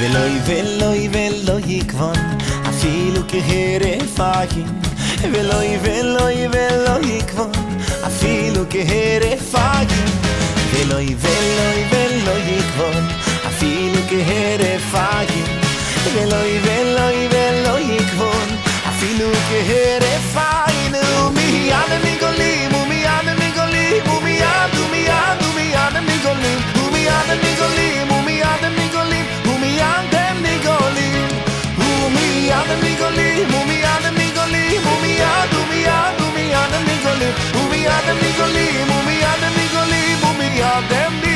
ולוי ולוי ולוי יקבון אפילו כהרף עין ולוי ולוי ולוי יקבון אפילו כהרף עין ולוי ולוי ולוי יקבון אפילו כהרף עין ולוי ולוי ולוי יקבון אפילו כהרף עין ומיד מגולים ומיד מגולים ומיד ומיד ומיד מגולים ומיד מגולים ומיד מגולים ומיד מגולים ומיד מגולים ומיד מגולים ומיד ומיד ומיד מגולים ומיד מגולים ומיד מגולים ומיד מגולים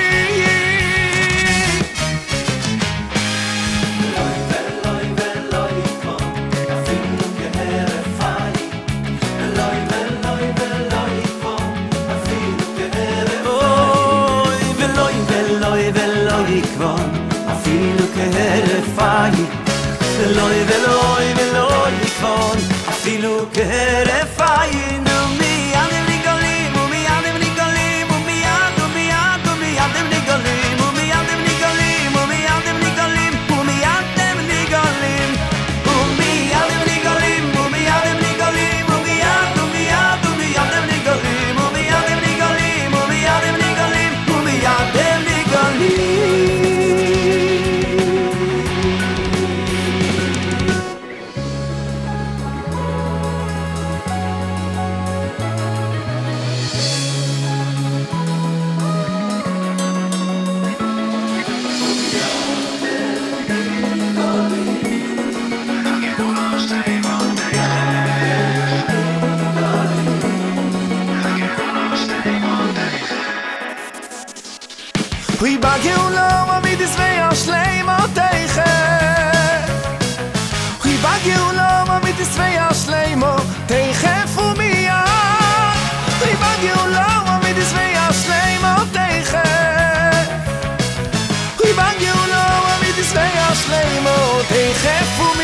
אפילו כהרף עין ולוי ולוי ולוי יקבון אפילו כהרף עין ומיד הם נגלים ומיד הם נגלים ומיד ומיד ומיד הם נגלים ומיד הם נגלים ומיד הם נגלים ומיד הם נגלים ומיד הם נגלים ומיד הם נגלים ומיד ומיד ומיד הם נגלים ומיד הם נגלים ומיד הם נגלים ומיד הם נגלים Hui bageulo mit des vei shleimoteiche Hui bageulo mit des vei shleimoteiche fumia Hui bageulo mit des vei shleimoteiche Hui bageulo mit des vei shleimoteiche fumia